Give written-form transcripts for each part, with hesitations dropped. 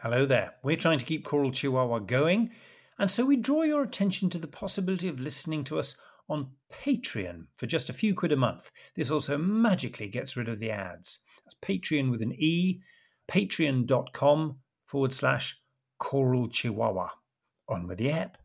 Hello there. We're trying to keep Choral Chihuahua going, and so we draw your attention to the possibility of listening to us on Patreon for just a few quid a month. This also magically gets rid of the ads. That's Patreon with an E, patreon.com/Choral Chihuahua. On with the app.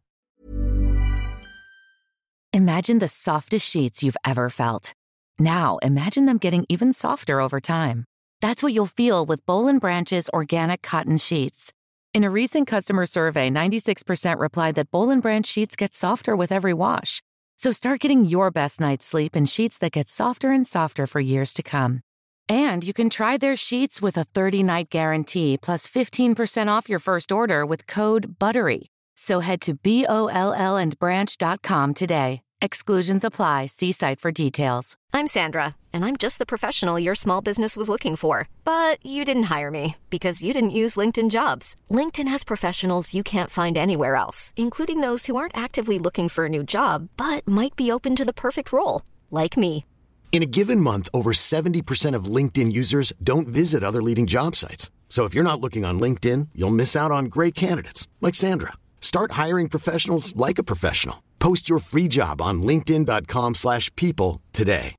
Imagine the softest sheets you've ever felt. Now imagine them getting even softer over time. That's what you'll feel with Boll & Branch's organic cotton sheets. In a recent customer survey, 96% replied that Boll & Branch sheets get softer with every wash. So start getting your best night's sleep in sheets that get softer and softer for years to come. And you can try their sheets with a 30-night guarantee plus 15% off your first order with code BUTTERY. So head to BOLLandbranch.com today. Exclusions apply. See site for details. I'm Sandra, and I'm just the professional your small business was looking for. But you didn't hire me because you didn't use LinkedIn Jobs. LinkedIn has professionals you can't find anywhere else, including those who aren't actively looking for a new job, but might be open to the perfect role, like me. In a given month, over 70% of LinkedIn users don't visit other leading job sites. So if you're not looking on LinkedIn, you'll miss out on great candidates like Sandra. Start hiring professionals like a professional. Post your free job on linkedin.com/people today.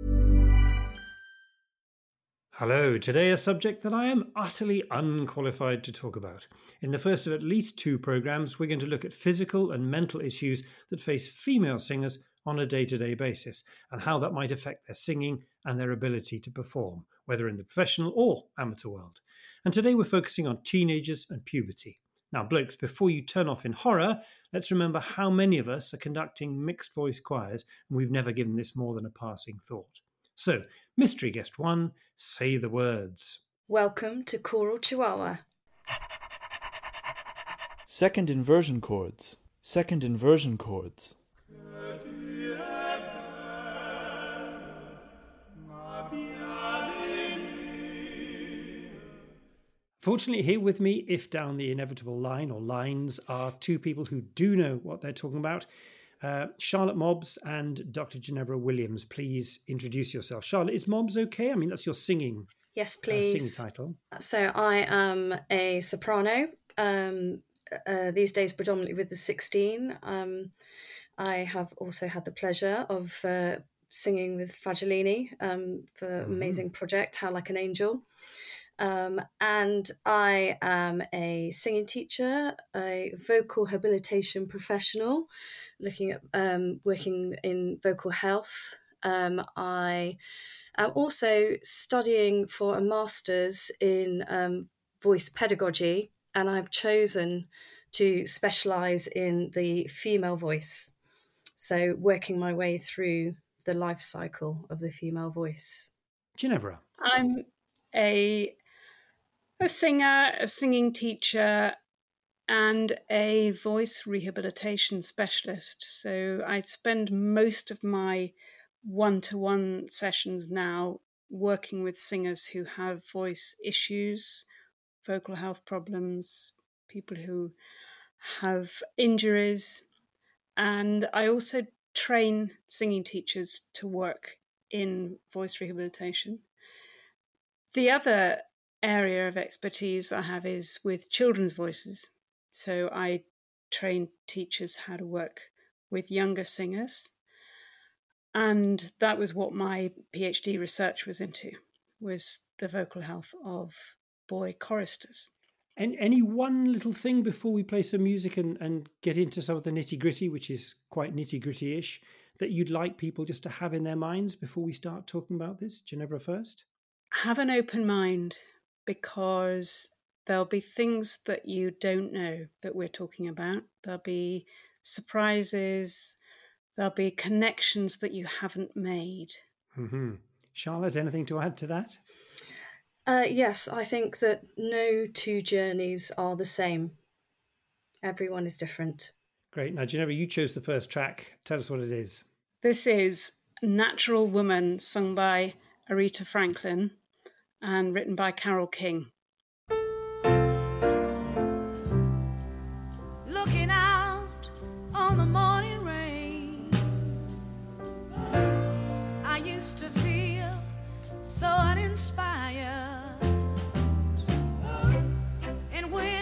Hello, today a subject that I am utterly unqualified to talk about. In the first of at least 2 programmes, we're going to look at physical and mental issues that face female singers on a day-to-day basis and how that might affect their singing and their ability to perform, whether in the professional or amateur world. And today we're focusing on teenagers and puberty. Now, blokes, before you turn off in horror, let's remember how many of us are conducting mixed voice choirs, and we've never given this more than a passing thought. So, mystery guest 1, say the words. Welcome to Choral Chihuahua. Second inversion chords. Second inversion chords. Fortunately, here with me, if down the inevitable line or lines, are 2 people who do know what they're talking about. Charlotte Mobbs and Dr. Ginevra Williams. Please introduce yourself. Charlotte, is Mobbs okay? I mean, that's your singing. Yes, please. Singing title. So I am a soprano, these days predominantly with the 16. I have also had the pleasure of singing with Fagiolini for amazing project, How Like an Angel. And I am a singing teacher, a vocal habilitation professional, looking at working in vocal health. I am also studying for a master's in voice pedagogy, and I've chosen to specialise in the female voice. So working my way through the life cycle of the female voice. Ginevra. I'm a singer, a singing teacher, and a voice rehabilitation specialist. So I spend most of my one-to-one sessions now working with singers who have voice issues, vocal health problems, people who have injuries. And I also train singing teachers to work in voice rehabilitation. The other area of expertise I have is with children's voices. So I train teachers how to work with younger singers. And that was what my PhD research was into, was the vocal health of boy choristers. And any one little thing before we play some music and get into some of the nitty-gritty, which is quite nitty-gritty-ish, that you'd like people just to have in their minds before we start talking about this? Ginevra first. Have an open mind, because there'll be things that you don't know that we're talking about. There'll be surprises. There'll be connections that you haven't made. Mm-hmm. Charlotte, anything to add to that? Yes, I think that no 2 journeys are the same. Everyone is different. Great. Now, Ginevra, you chose the first track. Tell us what it is. This is Natural Woman, sung by Aretha Franklin and written by Carole King. Looking out on the morning rain, I used to feel so uninspired. And when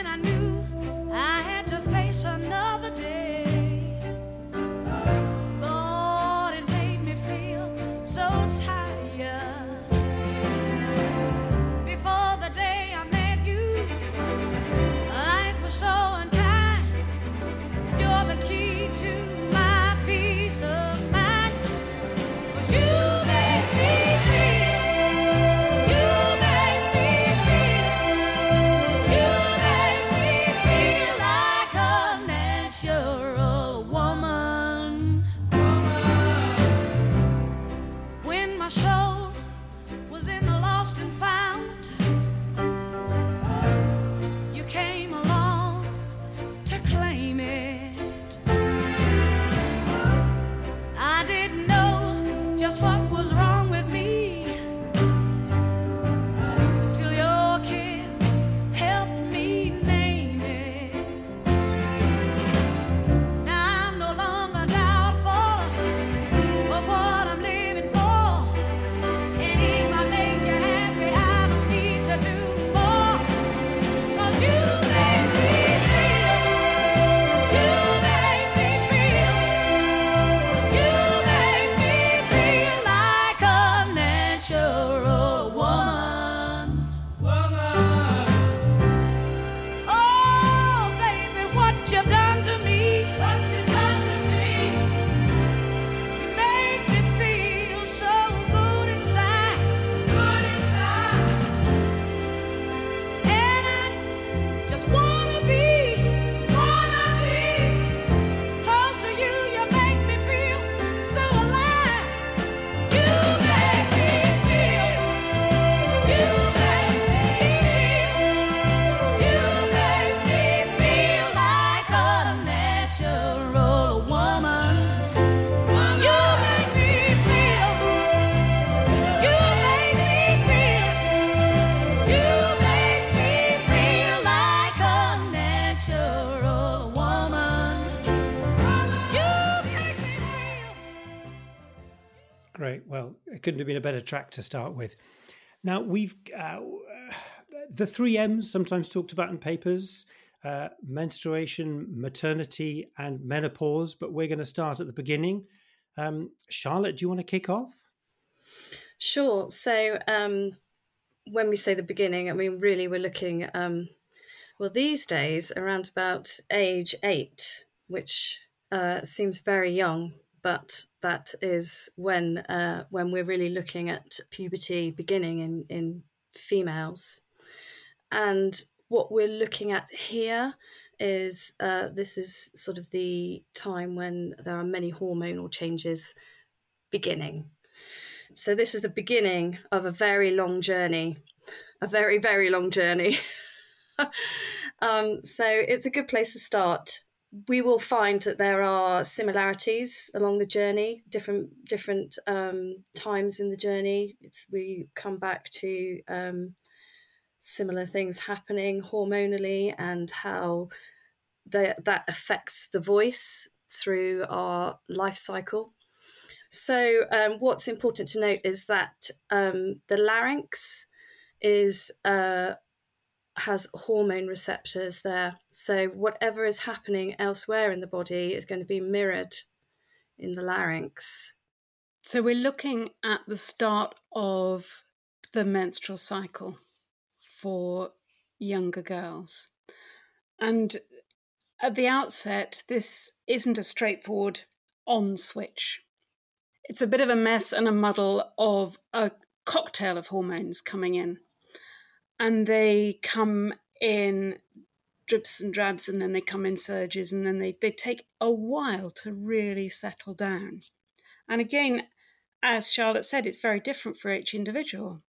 Well, it couldn't have been a better track to start with. Now, we've the 3 M's sometimes talked about in papers, menstruation, maternity, and menopause, but we're going to start at the beginning. Charlotte, do you want to kick off? Sure. So when we say the beginning, I mean, really we're looking, these days around about age 8, which seems very young, but that is when we're really looking at puberty beginning in females. And what we're looking at here is this is sort of the time when there are many hormonal changes beginning. So this is the beginning of a very long journey, a very, very long journey. So it's a good place to start. We will find that there are similarities along the journey, different times in the journey. We come back to similar things happening hormonally and how that affects the voice through our life cycle. So what's important to note is that the larynx has hormone receptors there. So whatever is happening elsewhere in the body is going to be mirrored in the larynx. So we're looking at the start of the menstrual cycle for younger girls. And at the outset, this isn't a straightforward on switch. It's a bit of a mess and a muddle of a cocktail of hormones coming in. And they come in drips and drabs, and then they come in surges, and then they take a while to really settle down. And again, as Charlotte said, it's very different for each individual.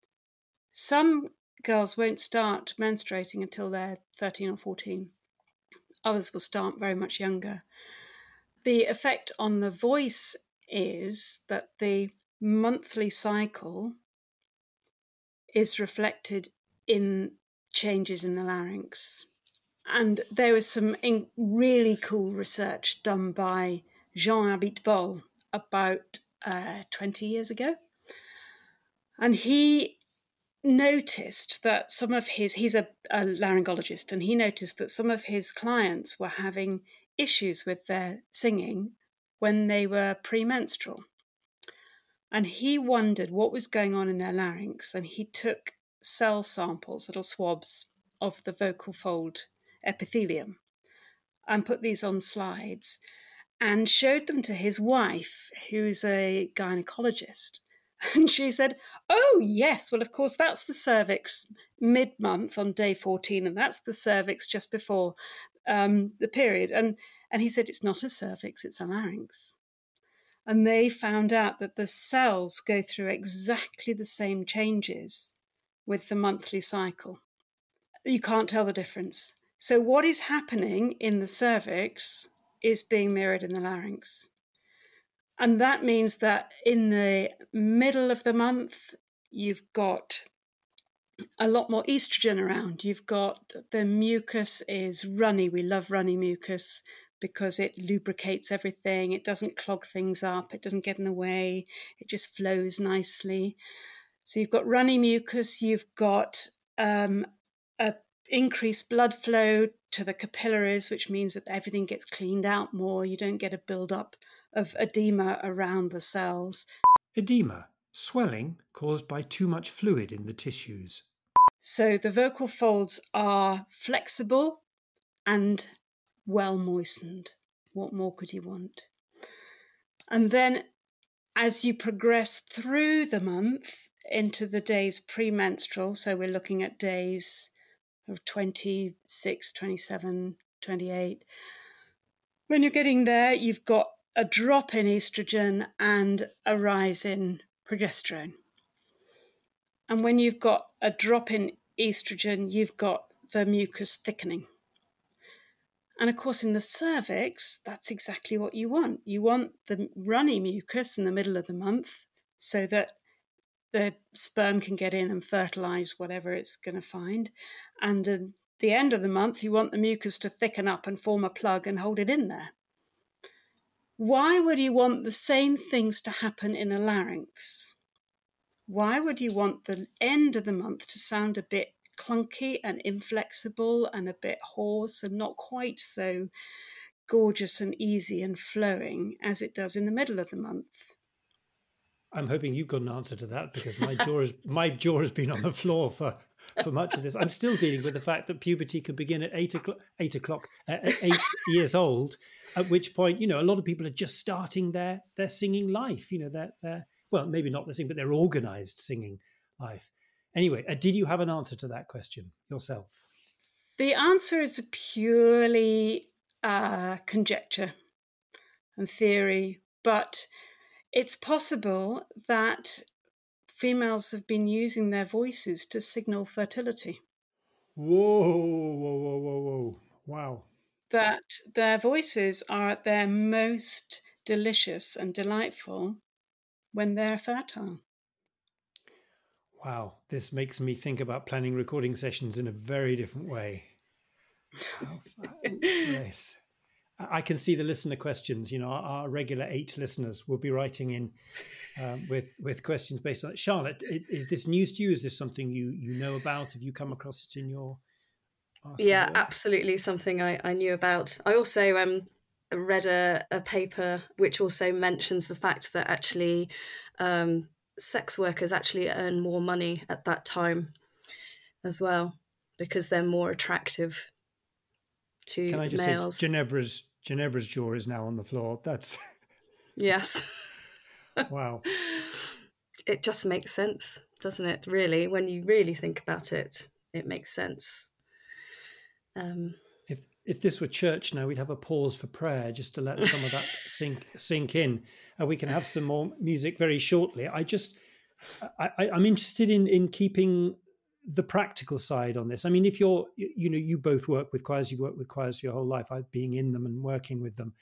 Some girls won't start menstruating until they're 13 or 14. Others will start very much younger. The effect on the voice is that the monthly cycle is reflected in changes in the larynx. And there was some really cool research done by Jean Abitbol about 20 years ago. And he noticed that he's a laryngologist, and he noticed that some of his clients were having issues with their singing when they were premenstrual. And he wondered what was going on in their larynx, and he took cell samples, little swabs of the vocal fold epithelium, and put these on slides and showed them to his wife, who's a gynecologist. And she said, "Oh, yes, well, of course, that's the cervix mid-month on day 14, and that's the cervix just before the period." And he said, "It's not a cervix, it's a larynx." And they found out that the cells go through exactly the same changes with the monthly cycle. You can't tell the difference. So what is happening in the cervix is being mirrored in the larynx. And that means that in the middle of the month, you've got a lot more estrogen around. You've got the mucus is runny. We love runny mucus because it lubricates everything. It doesn't clog things up. It doesn't get in the way. It just flows nicely. So you've got runny mucus. You've got a increased blood flow to the capillaries, which means that everything gets cleaned out more. You don't get a build-up of edema around the cells. Edema, swelling caused by too much fluid in the tissues. So the vocal folds are flexible and well moistened. What more could you want? And then as you progress through the month into the days premenstrual, so we're looking at days of 26, 27, 28. When you're getting there, you've got a drop in estrogen and a rise in progesterone. And when you've got a drop in estrogen, you've got the mucus thickening. And of course, in the cervix, that's exactly what you want. You want the runny mucus in the middle of the month so that the sperm can get in and fertilize whatever it's going to find. And at the end of the month, you want the mucus to thicken up and form a plug and hold it in there. Why would you want the same things to happen in a larynx? Why would you want the end of the month to sound a bit clunky and inflexible and a bit hoarse and not quite so gorgeous and easy and flowing as it does in the middle of the month? I'm hoping you've got an answer to that, because my jaw has been on the floor for much of this. I'm still dealing with the fact that puberty can begin at 8 years old, at which point, a lot of people are just starting their singing life. Their well, maybe not the singing, but their organized singing life. Anyway, did you have an answer to that question yourself? The answer is purely conjecture and theory, but it's possible that females have been using their voices to signal fertility. Whoa. Wow. That their voices are at their most delicious and delightful when they're fertile. Wow. This makes me think about planning recording sessions in a very different way. Yes. I can see the listener questions. Our regular 8 listeners will be writing in with questions based on it. Charlotte, is this news to you? Is this something you know about? Have you come across it in your Yeah, work? Absolutely, something I knew about. I also read a paper which also mentions the fact that actually sex workers actually earn more money at that time as well, because they're more attractive to Can I just males. say Ginevra's jaw is now on the floor. That's Yes. wow. It just makes sense, doesn't it? Really, when you really think about it, it makes sense. If this were church now, we'd have a pause for prayer just to let some of that sink in, and we can have some more music very shortly. I'm interested in keeping the practical side on this. I mean, if you both work with choirs, you've worked with choirs for your whole life, being in them and working with them.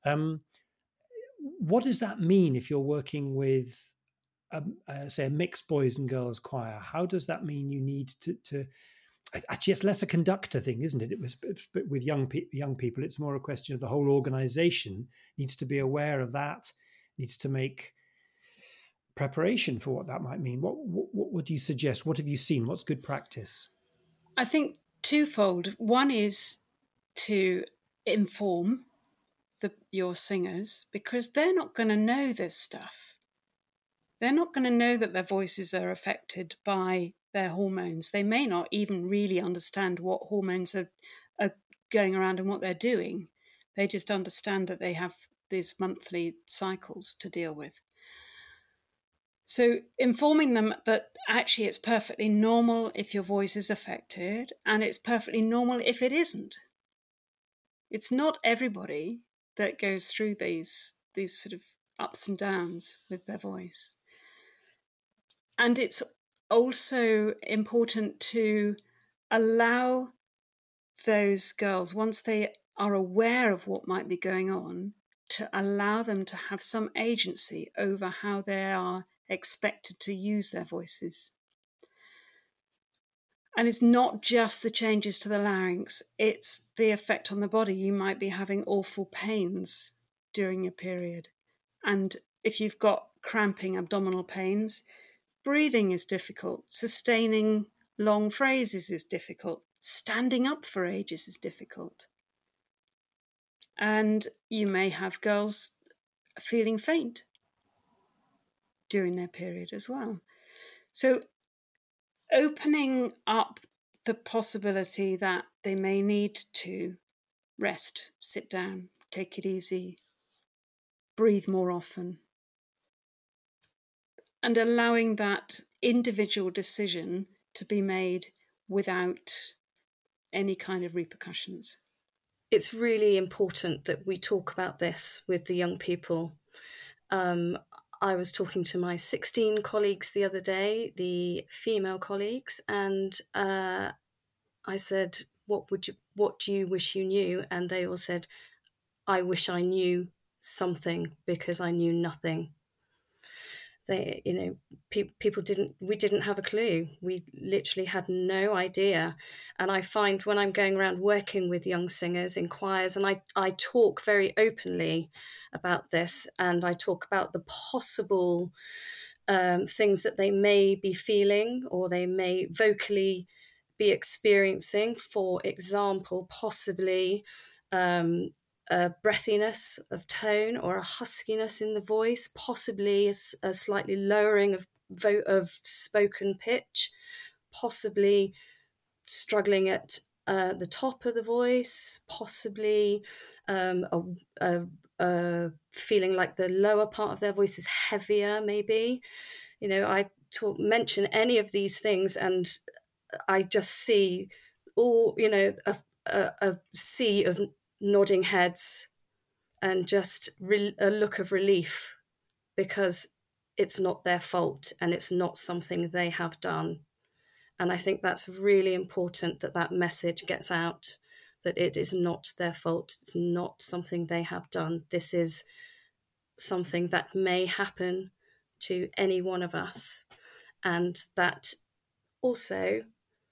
What does that mean if you're working with, say, a mixed boys and girls choir? How does that mean you need to actually, it's less a conductor thing, isn't it? It's with young people, it's more a question of the whole organization needs to be aware of that, needs to make preparation for what that might mean. What would you suggest? What have you seen? What's good practice? I think twofold. One is to inform your singers, because they're not going to know this stuff. They're not going to know that their voices are affected by their hormones. They may not even really understand what hormones are going around and what they're doing. They just understand that they have these monthly cycles to deal with. So informing them that actually it's perfectly normal if your voice is affected, and it's perfectly normal if it isn't. It's not everybody that goes through these sort of ups and downs with their voice. And it's also important to allow those girls, once they are aware of what might be going on, to allow them to have some agency over how they are expected to use their voices. And it's not just the changes to the larynx, it's the effect on the body. You might be having awful pains during your period. And if you've got cramping abdominal pains, breathing is difficult. Sustaining long phrases is difficult. Standing up for ages is difficult. And you may have girls feeling faint during their period as well. So opening up the possibility that they may need to rest, sit down, take it easy, breathe more often, and allowing that individual decision to be made without any kind of repercussions. It's really important that we talk about this with the young people. I was talking to my 16 colleagues the other day, the female colleagues, and I said, what do you wish you knew? And they all said, I wish I knew something, because I knew nothing. we didn't have a clue. We literally had no idea. And I find when I'm going around working with young singers in choirs, and I talk very openly about this, and I talk about the possible things that they may be feeling or they may vocally be experiencing. For example, possibly a breathiness of tone or a huskiness in the voice, possibly a slightly lowering of spoken pitch, possibly struggling at the top of the voice, possibly feeling like the lower part of their voice is heavier, maybe. I mention any of these things and I just see a sea of nodding heads and just a look of relief, because it's not their fault and it's not something they have done. And I think that's really important, that message gets out, that it is not their fault. It's not something they have done. This is something that may happen to any one of us. And that also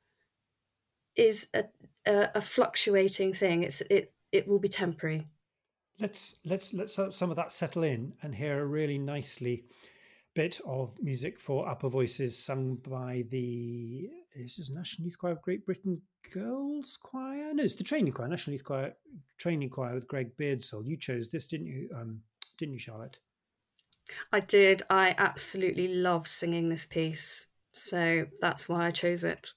is a fluctuating thing. It will be temporary. Let's some of that settle in and hear a really nicely bit of music for upper voices sung by the National Youth Choir of Great Britain Girls Choir. No, it's the Training Choir, National Youth Choir Training Choir with Greg Beardsall. You chose this, didn't you? Didn't you, Charlotte? I did. I absolutely love singing this piece, so that's why I chose it.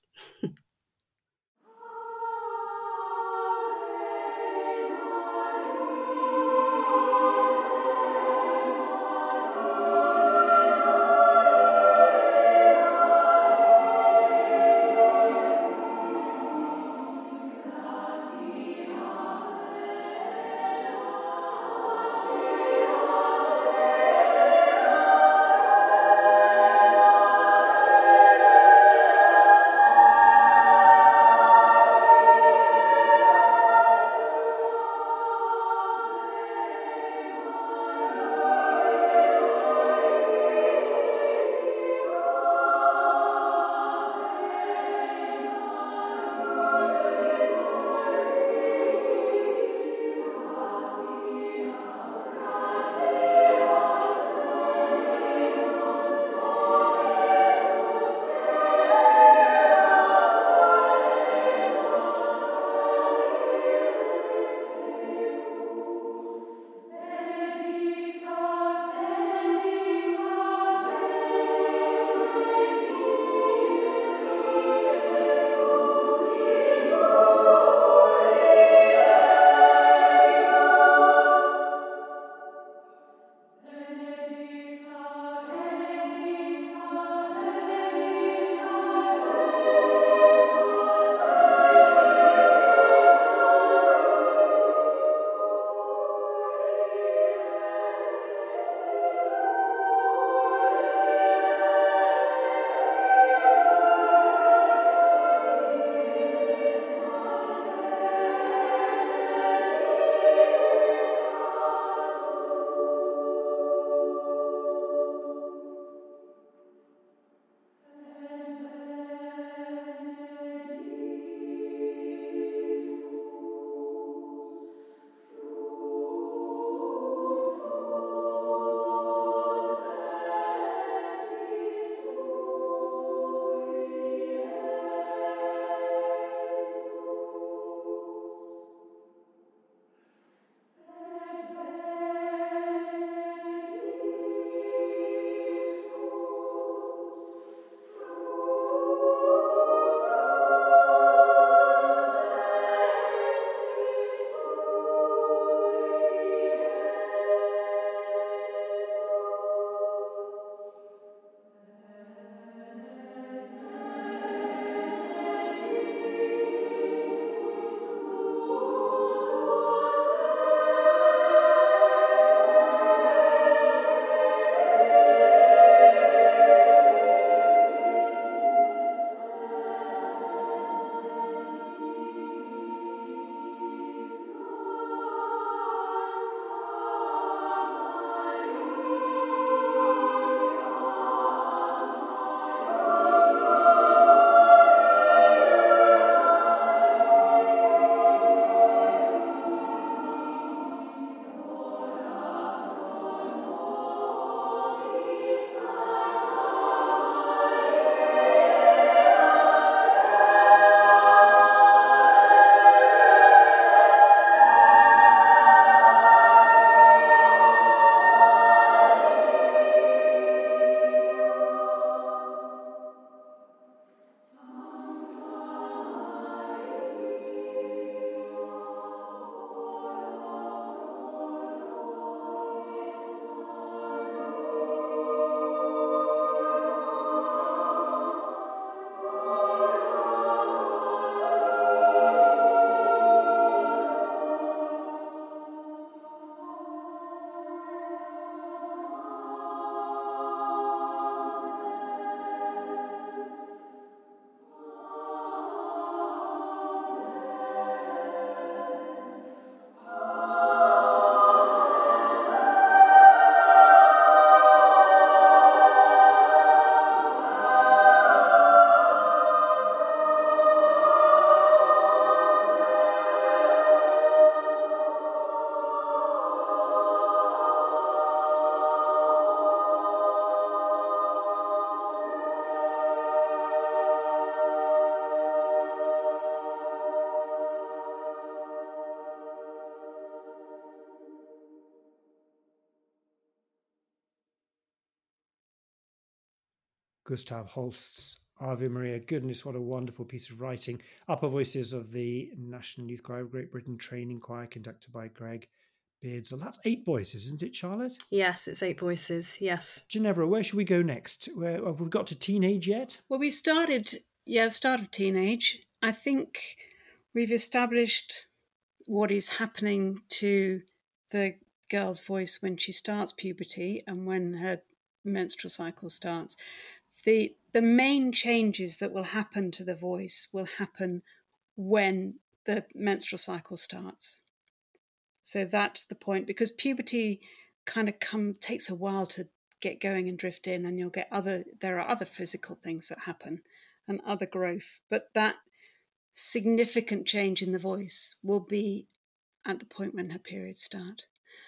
Gustav Holst's Ave Maria. Goodness, what a wonderful piece of writing. Upper voices of the National Youth Choir of Great Britain Training Choir, conducted by Greg Beardsall. That's 8 voices, isn't it, Charlotte? Yes, it's 8 voices, yes. Ginevra, where should we go next? Have we got to teenage yet? Well, we started, start of teenage. I think we've established what is happening to the girl's voice when she starts puberty and when her menstrual cycle starts. The main changes that will happen to the voice will happen when the menstrual cycle starts. So that's the point, because puberty kind of takes a while to get going and drift in, and there are other physical things that happen and other growth, but that significant change in the voice will be at the point when her periods start.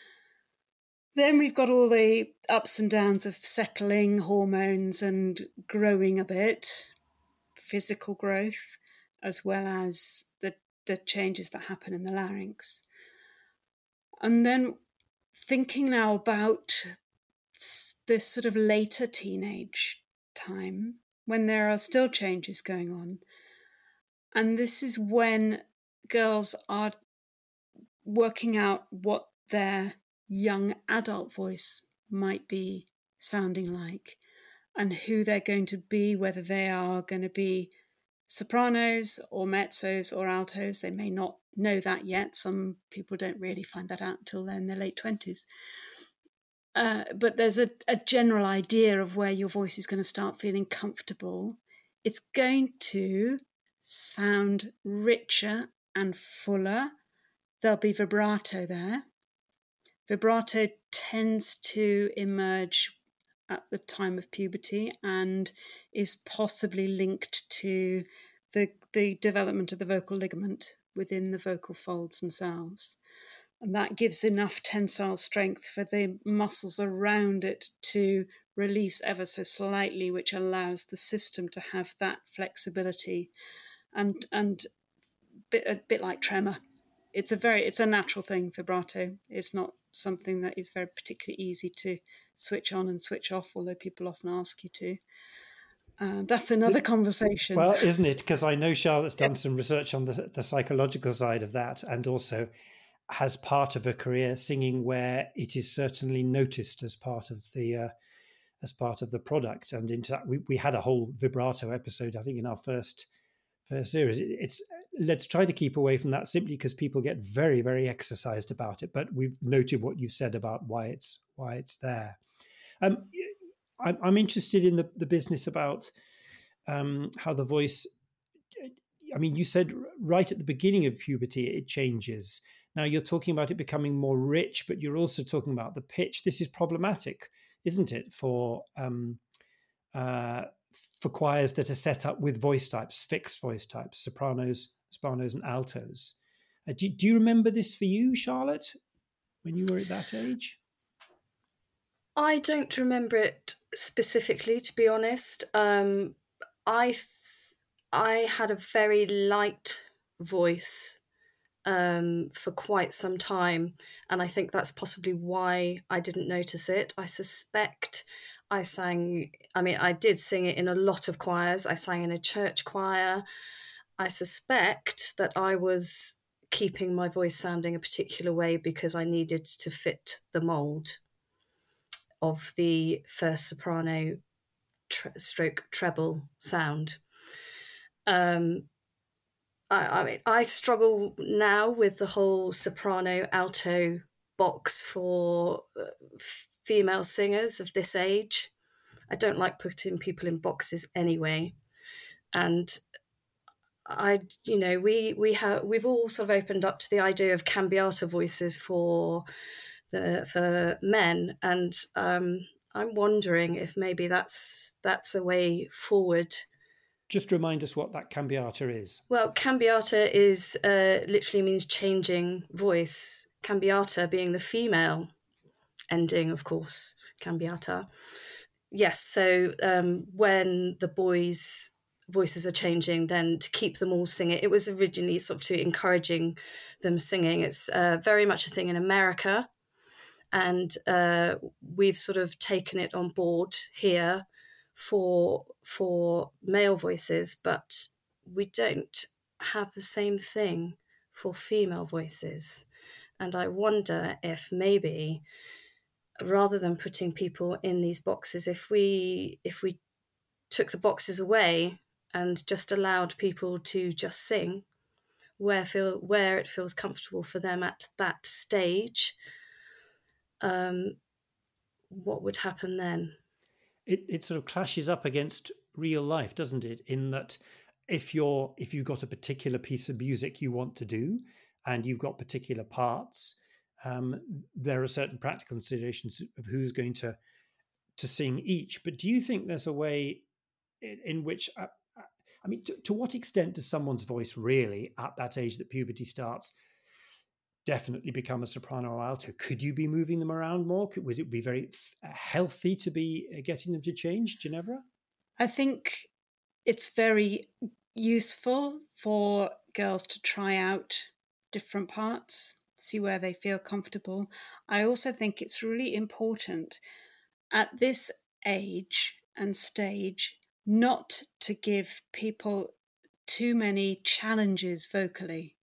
Then we've got all the ups and downs of settling hormones and growing a bit, physical growth, as well as the changes that happen in the larynx. And then thinking now about this sort of later teenage time, when there are still changes going on. And this is when girls are working out what their young adult voice might be sounding like and who they're going to be, whether they are going to be sopranos or mezzos or altos. They may not know that yet. Some people don't really find that out until they're in their late 20s. But there's a general idea of where your voice is going to start feeling comfortable. It's going to sound richer and fuller. There'll be vibrato there. Vibrato tends to emerge at the time of puberty and is possibly linked to the development of the vocal ligament within the vocal folds themselves. And that gives enough tensile strength for the muscles around it to release ever so slightly, which allows the system to have that flexibility and a bit like tremor. It's a natural thing, vibrato. It's not something that is very particularly easy to switch on and switch off, although people often ask you to. That's another conversation. Well, isn't it? Because I know Charlotte's done some research on the psychological side of that, and also has part of her career singing where it is certainly noticed as part of the product. And in fact, we had a whole vibrato episode, I think, in our first series. Let's try to keep away from that, simply because people get very, very exercised about it. But we've noted what you said about why it's there. I'm interested in the business about how the voice. I mean, you said right at the beginning of puberty it changes. Now you're talking about it becoming more rich, but you're also talking about the pitch. This is problematic, isn't it, for choirs that are set up with voice types, fixed voice types, sopranos, and altos. Do you remember this for you, Charlotte, when you were at that age? I don't remember it specifically, to be honest. I had a very light voice for quite some time, and I think that's possibly why I didn't notice it. I suspect I did sing it in a lot of choirs. I sang in a church choir. I suspect that I was keeping my voice sounding a particular way because I needed to fit the mould of the first soprano stroke treble sound. I struggle now with the whole soprano alto box for female singers of this age. I don't like putting people in boxes anyway, and we've all sort of opened up to the idea of cambiata voices for men, and I'm wondering if maybe that's a way forward. Just remind us what that cambiata is. Well, cambiata is literally means changing voice. Cambiata being the female ending, of course, cambiata. Yes, so when the boys' voices are changing, then to keep them all singing, it was originally sort of to encouraging them singing. It's very much a thing in America, and we've sort of taken it on board here for male voices, but we don't have the same thing for female voices. And I wonder if maybe, rather than putting people in these boxes, if we took the boxes away and just allowed people to just sing where it feels comfortable for them at that stage, what would happen then? It sort of clashes up against real life, doesn't it? In that if you've got a particular piece of music you want to do and you've got particular parts, there are certain practical considerations of who's going to sing each. But do you think there's a way in which, I mean, to what extent does someone's voice really, at that age that puberty starts, definitely become a soprano or alto? Could you be moving them around more? Would it be very healthy to be getting them to change, Ginevra? I think it's very useful for girls to try out different parts, see where they feel comfortable. I also think it's really important at this age and stage not to give people too many challenges vocally.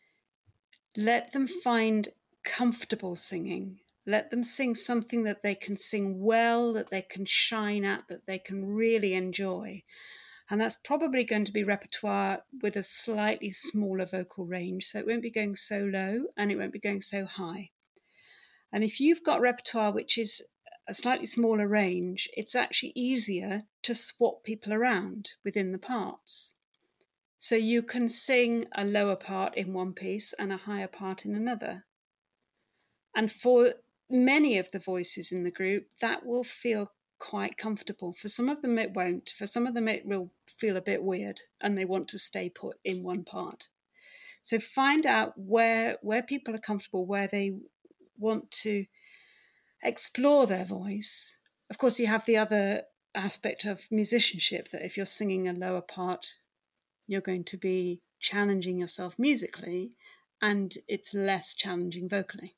Let them find comfortable singing. Let them sing something that they can sing well, that they can shine at, that they can really enjoy. And that's probably going to be repertoire with a slightly smaller vocal range. So it won't be going so low and it won't be going so high. And if you've got repertoire which is a slightly smaller range, it's actually easier to swap people around within the parts. So you can sing a lower part in one piece and a higher part in another. And for many of the voices in the group, that will feel quite comfortable. For some of them it won't. For some of them it will feel a bit weird and they want to stay put in one part. So find out where people are comfortable, where they want to explore their voice. Of course, you have the other aspect of musicianship, that if you're singing a lower part, you're going to be challenging yourself musically and it's less challenging vocally.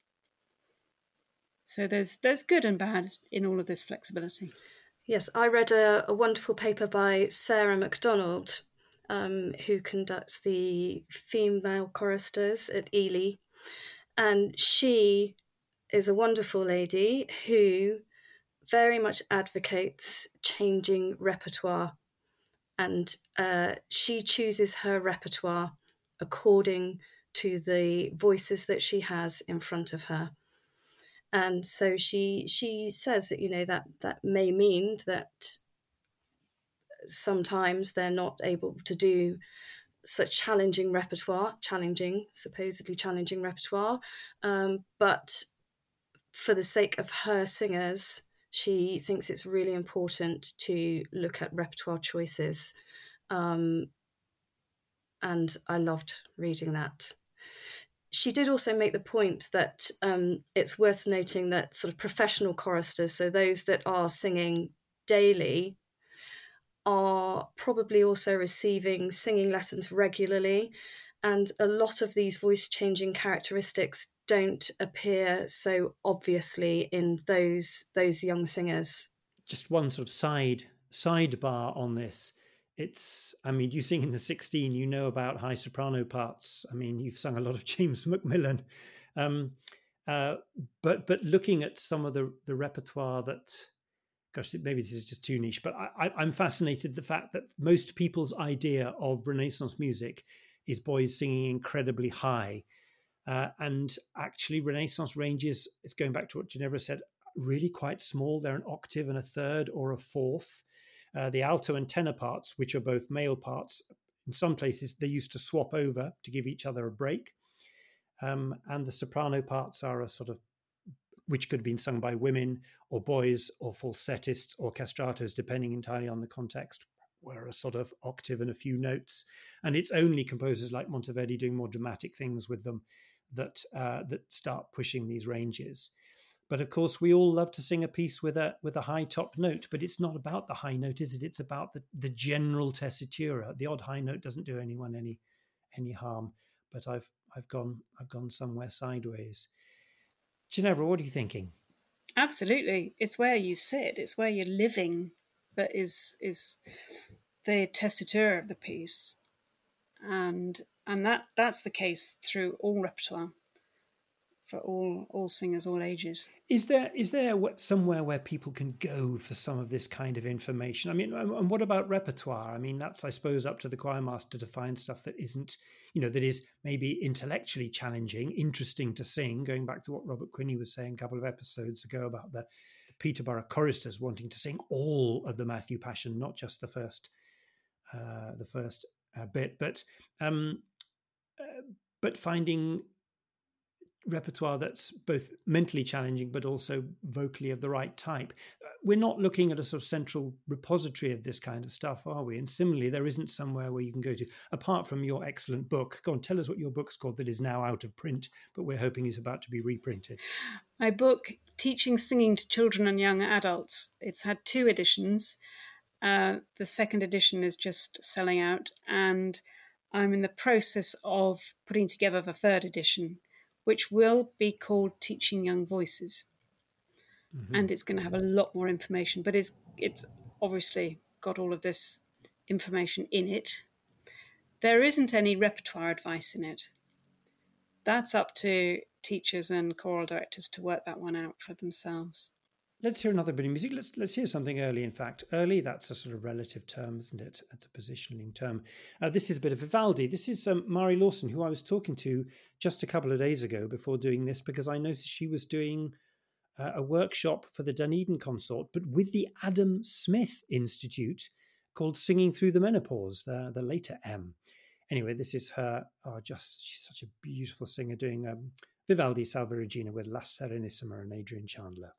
So there's good and bad in all of this flexibility. Yes, I read a wonderful paper by Sarah MacDonald, who conducts the female choristers at Ely. And she is a wonderful lady who very much advocates changing repertoire. And she chooses her repertoire according to the voices that she has in front of her. And so she says that, that may mean that sometimes they're not able to do such supposedly challenging repertoire. But for the sake of her singers, she thinks it's really important to look at repertoire choices. And I loved reading that. She did also make the point that it's worth noting that sort of professional choristers, so those that are singing daily, are probably also receiving singing lessons regularly. And a lot of these voice-changing characteristics don't appear so obviously in those young singers. Just one sort of sidebar on this. You sing in the 16, you know about high soprano parts. I mean, you've sung a lot of James Macmillan. But looking at some of the repertoire that, gosh, maybe this is just too niche, but I'm fascinated the fact that most people's idea of Renaissance music is boys singing incredibly high. And actually Renaissance ranges, it's going back to what Ginevra said, really quite small. They're an octave and a third or a fourth. The alto and tenor parts, which are both male parts, in some places they used to swap over to give each other a break. And the soprano parts are a sort of, which could have been sung by women or boys or falsettists or castratos, depending entirely on the context, were a sort of octave and a few notes. And it's only composers like Monteverdi doing more dramatic things with them that start pushing these ranges. But of course, we all love to sing a piece with a high top note, but it's not about the high note, is it? It's about the general tessitura. The odd high note doesn't do anyone any harm. But I've gone somewhere sideways. Ginevra, what are you thinking? Absolutely. It's where you sit. It's where you're living that is the tessiture of the piece, and that's the case through all repertoire for all singers, all ages. Is there somewhere where people can go for some of this kind of information? I mean, and what about repertoire? I mean, that's, I suppose, up to the choir master to find stuff that isn't, that is maybe intellectually challenging, interesting to sing, going back to what Robert Quinney was saying a couple of episodes ago about the Peterborough choristers wanting to sing all of the Matthew Passion, not just the first bit, but finding repertoire that's both mentally challenging but also vocally of the right type. We're not looking at a sort of central repository of this kind of stuff, are we? And similarly, there isn't somewhere where you can go to, apart from your excellent book. Go on, tell us what your book's called that is now out of print, but we're hoping is about to be reprinted. My book, Teaching Singing to Children and Young Adults, it's had 2 editions. The second edition is just selling out, and I'm in the process of putting together the 3rd edition, which will be called Teaching Young Voices. Mm-hmm. And it's going to have a lot more information, but it's obviously got all of this information in it. There isn't any repertoire advice in it. That's up to teachers and choral directors to work that one out for themselves. Let's hear another bit of music. Let's hear something early. In fact, early, that's a sort of relative term, isn't it? It's a positioning term. This is a bit of Vivaldi. This is Mari Lawson, who I was talking to just a couple of days ago before doing this, because I noticed she was doing a workshop for the Dunedin Consort, but with the Adam Smith Institute, called Singing Through the Menopause, the later M. Anyway, this is her. She's such a beautiful singer, doing Vivaldi Salve Regina with La Serenissima and Adrian Chandler.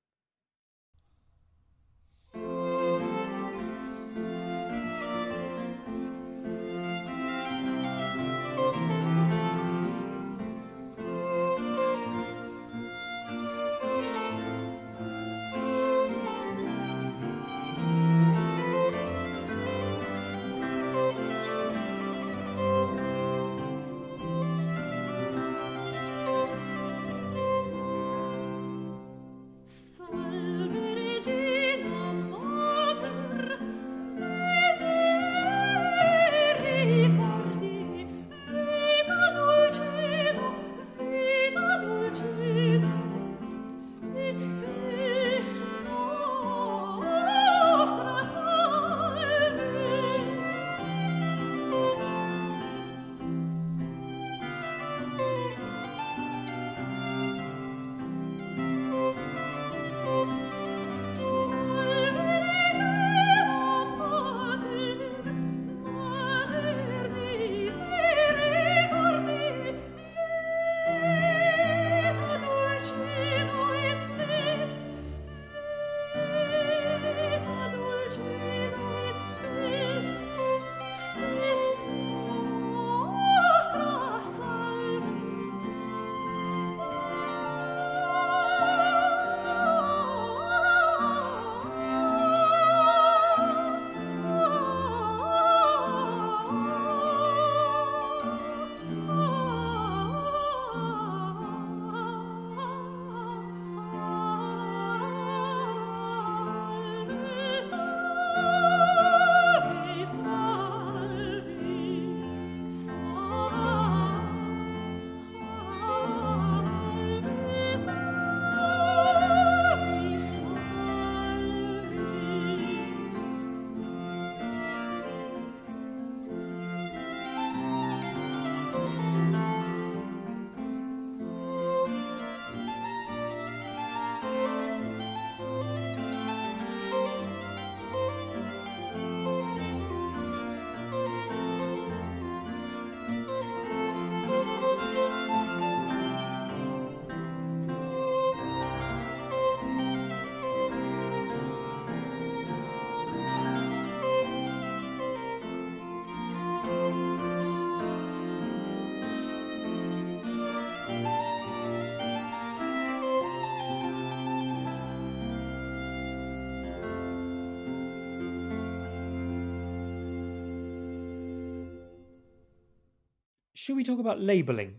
Should we talk about labelling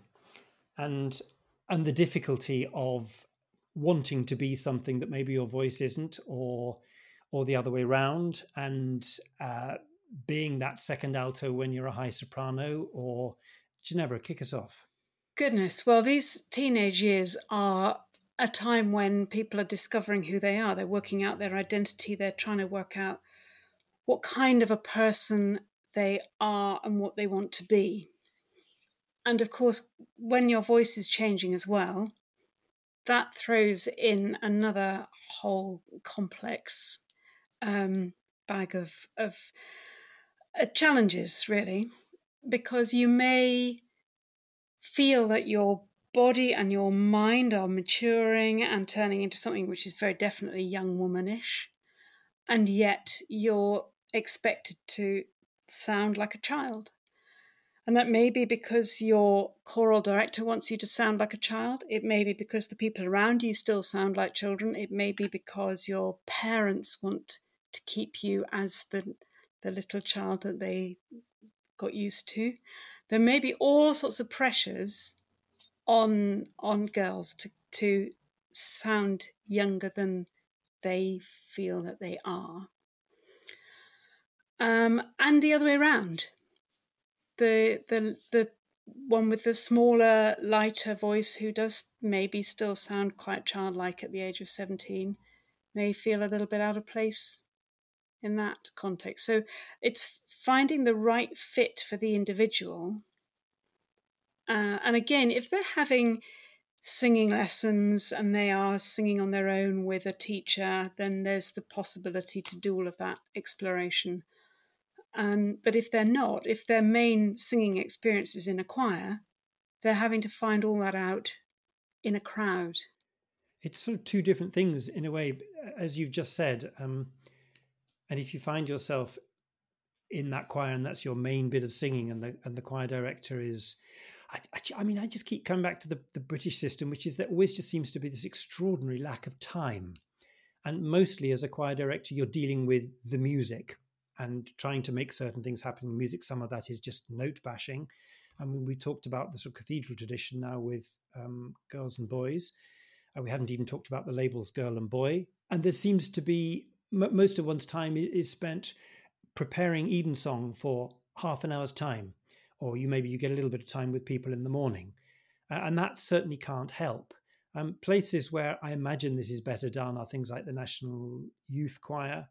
and the difficulty of wanting to be something that maybe your voice isn't, or or the other way round, and being that second alto when you're a high soprano? Or Ginevra, kick us off. Goodness, well, these teenage years are a time when people are discovering who they are. They're working out their identity. They're trying to work out what kind of a person they are and what they want to be. And of course, when your voice is changing as well, that throws in another whole complex bag of challenges, really, because you may feel that your body and your mind are maturing and turning into something which is very definitely young womanish, and yet you're expected to sound like a child. And that may be because your choral director wants you to sound like a child. It may be because the people around you still sound like children. It may be because your parents want to keep you as the little child that they got used to. There may be all sorts of pressures on girls to sound younger than they feel that they are. And the other way around. The one with the smaller, lighter voice who does maybe still sound quite childlike at the age of 17 may feel a little bit out of place in that context. So it's finding the right fit for the individual. And again, if they're having singing lessons and they are singing on their own with a teacher, then there's the possibility to do all of that exploration. But if they're not, if their main singing experience is in a choir, they're having to find all that out in a crowd. It's sort of two different things in a way, as you've just said. And if you find yourself in that choir and that's your main bit of singing, and the choir director is, I just keep coming back to the British system, which is there always just seems to be this extraordinary lack of time. And mostly as a choir director, you're dealing with the music and trying to make certain things happen in music. Some of that is just note bashing. I mean, we talked about the sort of cathedral tradition now with girls and boys. We haven't even talked about the labels girl and boy. And there seems to be, most of one's time is spent preparing evensong for half an hour's time. Or maybe you get a little bit of time with people in the morning. And that certainly can't help. Places where I imagine this is better done are things like the National Youth Choir.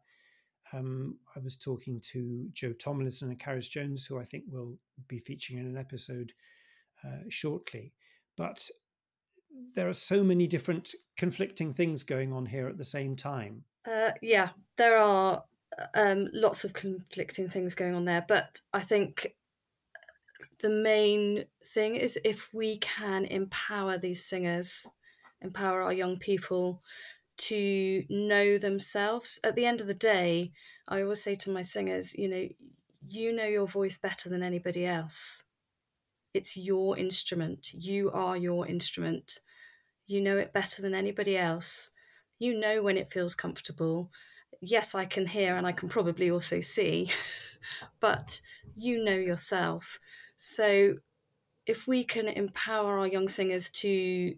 I was talking to Joe Tomlinson and Caris Jones, who I think will be featuring in an episode shortly. But there are so many different conflicting things going on here at the same time. Yeah, there are lots of conflicting things going on there. But I think the main thing is if we can empower these singers, empower our young people to know themselves. At the end of the day, I always say to my singers, you know your voice better than anybody else. It's your instrument. You are your instrument. You know it better than anybody else. You know when it feels comfortable. Yes, I can hear and I can probably also see, but you know yourself. So if we can empower our young singers to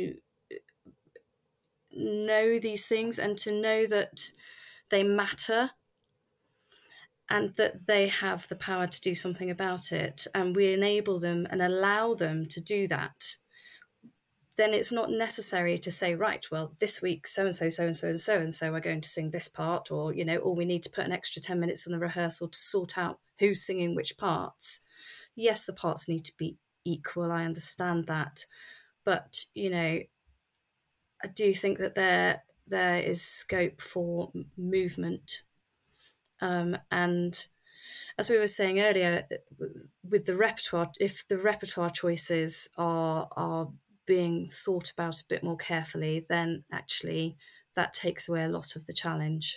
know these things and to know that they matter and that they have the power to do something about it, and we enable them and allow them to do that, then it's not necessary to say, right, well, this week so-and-so, so-and-so, and so-and-so are going to sing this part, or, or we need to put an extra 10 minutes in the rehearsal to sort out who's singing which parts. Yes, the parts need to be equal, I understand that. But, I do think that there is scope for movement. And as we were saying earlier, with the repertoire, if the repertoire choices are being thought about a bit more carefully, then actually that takes away a lot of the challenge.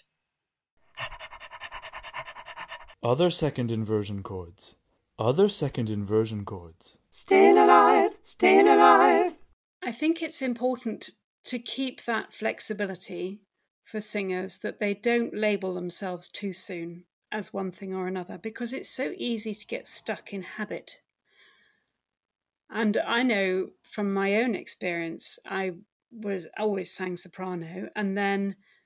Other second inversion chords. Other second inversion chords. Staying alive, staying alive. I think it's important to keep that flexibility for singers, that they don't label themselves too soon as one thing or another, because it's so easy to get stuck in habit. And I know from my own experience, I was always sang soprano, and then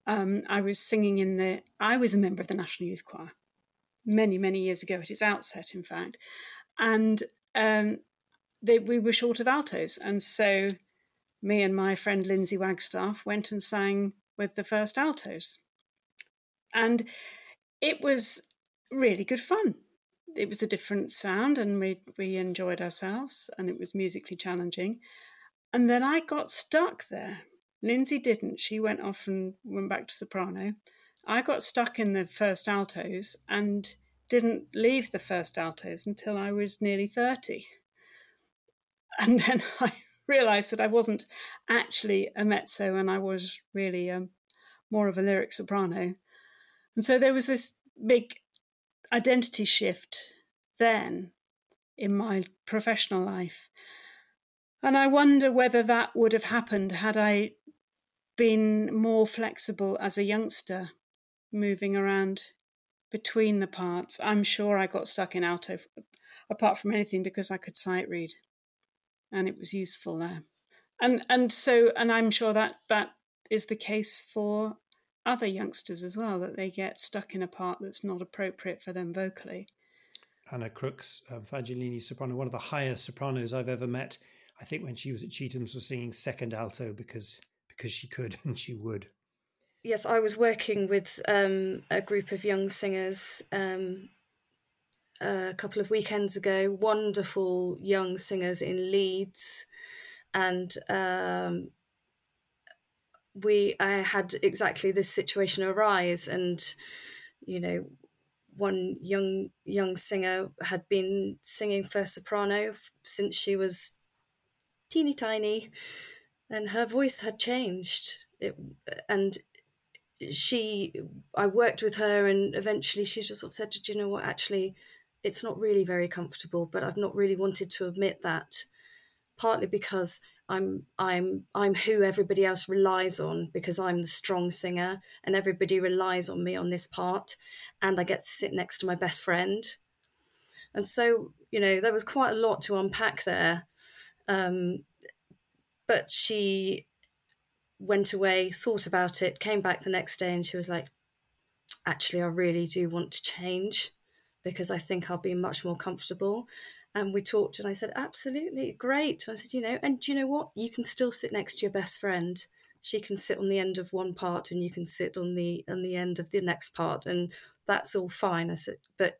I was a member of the National Youth Choir many, many years ago at its outset, in fact. And we were short of altos. And so me and my friend Lindsay Wagstaff went and sang with the first altos. And it was really good fun. It was a different sound and we enjoyed ourselves, and it was musically challenging. And then I got stuck there. Lindsay didn't. She went off and went back to soprano. I got stuck in the first altos and didn't leave the first altos until I was nearly 30. And then I realised that I wasn't actually a mezzo and I was really more of a lyric soprano. And so there was this big identity shift then in my professional life. And I wonder whether that would have happened had I been more flexible as a youngster, moving around between the parts. I'm sure I got stuck in alto, apart from anything, because I could sight read, and it was useful there. And I'm sure that is the case for other youngsters as well, that they get stuck in a part that's not appropriate for them vocally. Anna Crooks, Fagiolini soprano, one of the highest sopranos I've ever met. I think when she was at Cheatham's was singing second alto because she could and she would. Yes, I was working with a group of young singers a couple of weekends ago, wonderful young singers in Leeds. And I had exactly this situation arise. And, you know, one young singer had been singing first soprano since she was teeny tiny, and her voice had changed. I worked with her, and eventually she just sort of said, "Do you know what? Actually, it's not really very comfortable." But I've not really wanted to admit that, partly because I'm who everybody else relies on, because I'm the strong singer, and everybody relies on me on this part, and I get to sit next to my best friend, and so there was quite a lot to unpack there. But she went away, thought about it, came back the next day, and she was like, actually, I really do want to change because I think I'll be much more comfortable. And we talked, and I said, absolutely, great. I said, and do you know what? You can still sit next to your best friend. She can sit on the end of one part and you can sit on the end of the next part, and that's all fine. I said, but,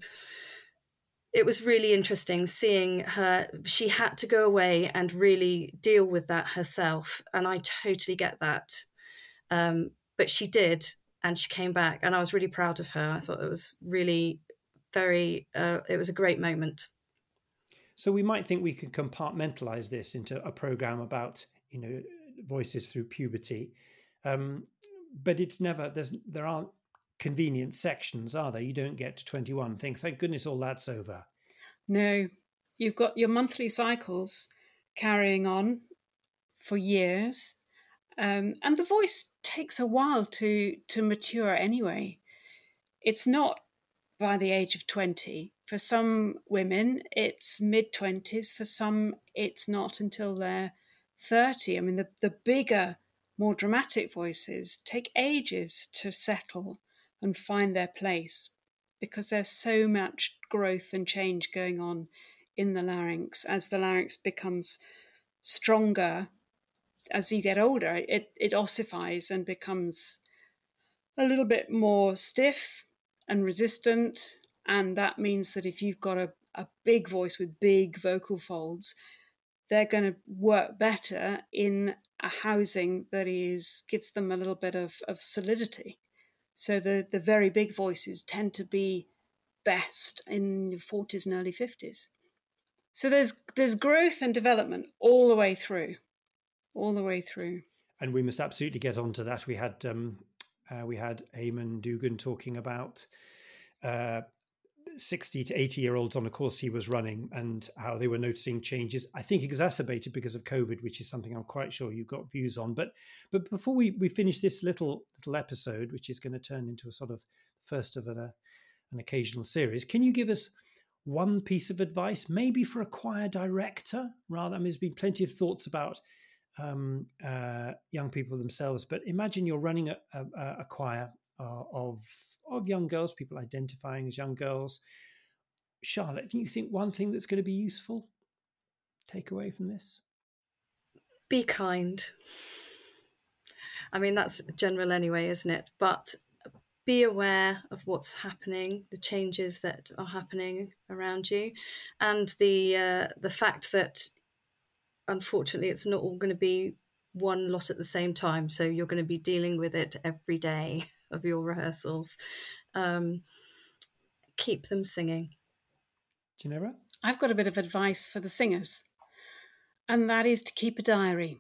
it was really interesting seeing her. She had to go away and really deal with that herself. And I totally get that. But she did, and she came back, and I was really proud of her. I thought it was really it was a great moment. So we might think we could compartmentalize this into a program about, voices through puberty. But it's never, there aren't convenient sections, are there? You don't get to 21 think, thank goodness all that's over. No, you've got your monthly cycles carrying on for years, and the voice takes a while to mature anyway. It's not by the age of 20. For some women, it's mid-20s. For some, it's not until they're 30. I mean, the bigger, more dramatic voices take ages to settle and find their place, because there's so much growth and change going on in the larynx. As the larynx becomes stronger, as you get older, it ossifies and becomes a little bit more stiff and resistant. And that means that if you've got a big voice with big vocal folds, they're going to work better in a housing that gives them a little bit of solidity. So the very big voices tend to be best in the 40s and early 50s. So there's growth and development all the way through. And we must absolutely get onto that. We had Eamon Dugan talking about 60 to 80-year-olds on a course he was running, and how they were noticing changes, I think exacerbated because of COVID, which is something I'm quite sure you've got views on. But before we finish this little episode, which is going to turn into a sort of first of an occasional series, can you give us one piece of advice, maybe for a choir director? Rather, there's been plenty of thoughts about young people themselves, but imagine you're running a choir of young girls, people identifying as young girls. Charlotte, do you think one thing that's going to be useful take away from this? Be kind. I mean, that's general anyway, isn't it? But be aware of what's happening, the changes that are happening around you, and the fact that unfortunately it's not all going to be one lot at the same time. So you're going to be dealing with it every day of your rehearsals. Keep them singing. Ginevra? I've got a bit of advice for the singers, and that is to keep a diary,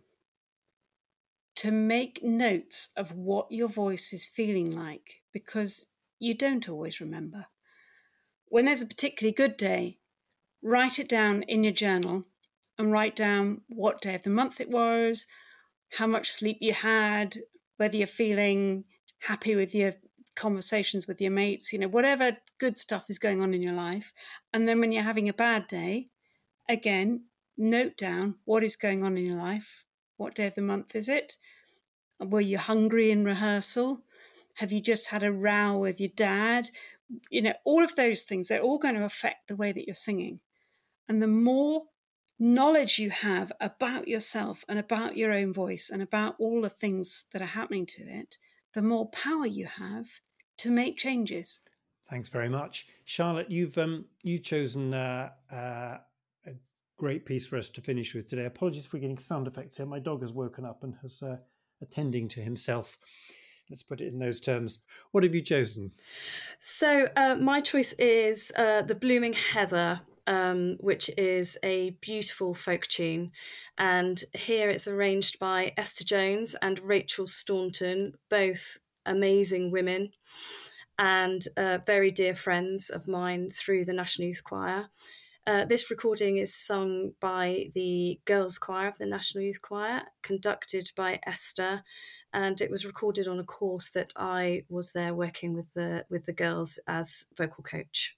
to make notes of what your voice is feeling like, because you don't always remember. When there's a particularly good day, write it down in your journal and write down what day of the month it was, how much sleep you had, whether you're feeling happy with your conversations with your mates, whatever good stuff is going on in your life. And then when you're having a bad day, again, note down what is going on in your life. What day of the month is it? Were you hungry in rehearsal? Have you just had a row with your dad? All of those things, they're all going to affect the way that you're singing. And the more knowledge you have about yourself and about your own voice and about all the things that are happening to it, the more power you have to make changes. Thanks very much. Charlotte, you've chosen a great piece for us to finish with today. Apologies for getting sound effects here. My dog has woken up and has attending to himself. Let's put it in those terms. What have you chosen? So my choice is The Blooming Heather, which is a beautiful folk tune. And here it's arranged by Esther Jones and Rachel Staunton, both amazing women and very dear friends of mine through the National Youth Choir. This recording is sung by the Girls' Choir of the National Youth Choir, conducted by Esther, and it was recorded on a course that I was there working with the girls as vocal coach.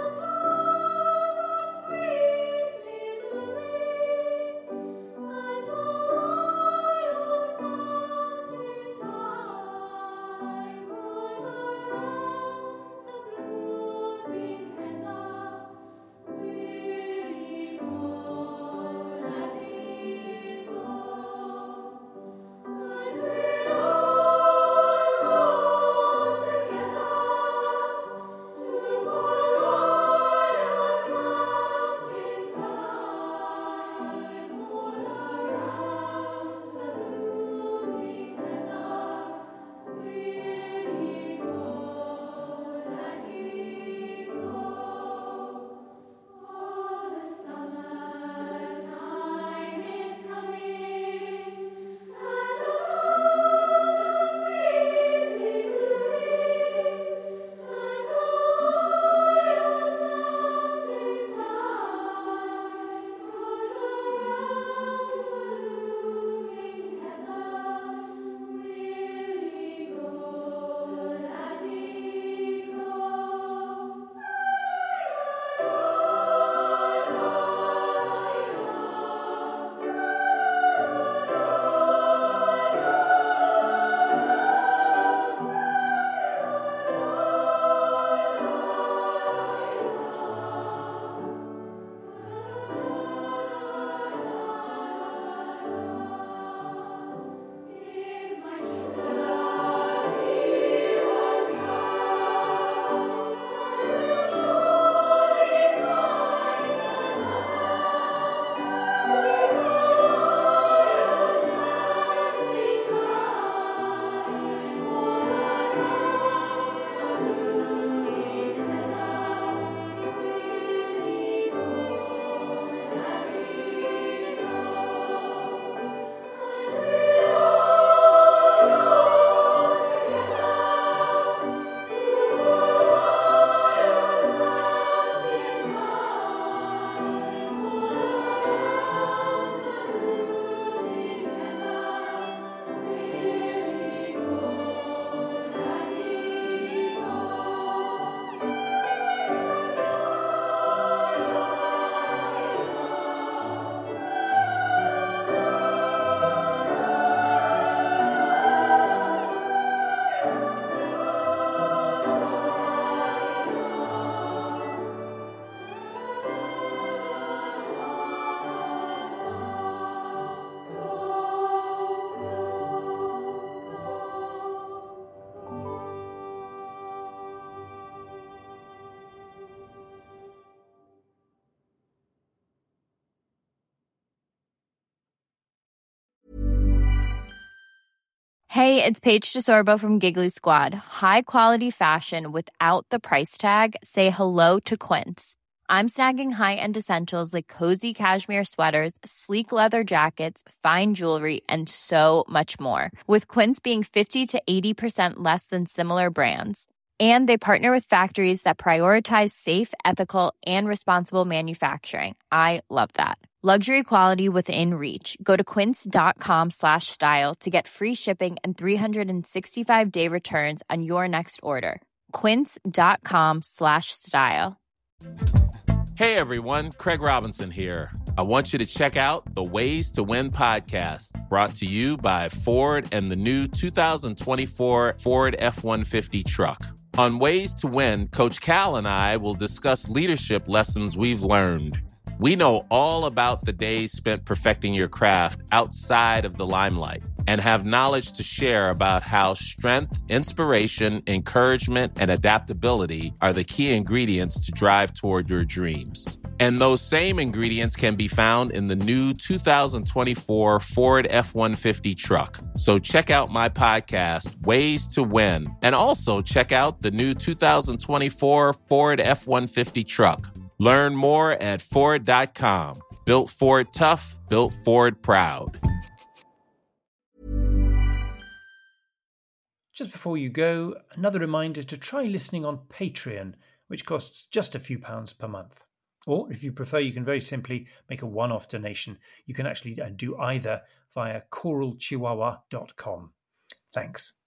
Sweetly blooming, and Hey, it's Paige DeSorbo from Giggly Squad. High quality fashion without the price tag. Say hello to Quince. I'm snagging high-end essentials like cozy cashmere sweaters, sleek leather jackets, fine jewelry, and so much more. With Quince being 50 to 80% less than similar brands. And they partner with factories that prioritize safe, ethical, and responsible manufacturing. I love that. Luxury quality within reach. Go to quince.com/style to get free shipping and 365-day returns on your next order. Quince.com/style. Hey everyone, Craig Robinson here. I want you to check out the Ways to Win podcast, brought to you by Ford and the new 2024 Ford F-150 truck. On Ways to Win, Coach Cal and I will discuss leadership lessons we've learned. We know all about the days spent perfecting your craft outside of the limelight and have knowledge to share about how strength, inspiration, encouragement, and adaptability are the key ingredients to drive toward your dreams. And those same ingredients can be found in the new 2024 Ford F-150 truck. So check out my podcast, Ways to Win, and also check out the new 2024 Ford F-150 truck. Learn more at Ford.com. Built Ford tough, built Ford proud. Just before you go, another reminder to try listening on Patreon, which costs just a few pounds per month. Or if you prefer, you can very simply make a one-off donation. You can actually do either via coralchihuahua.com. Thanks.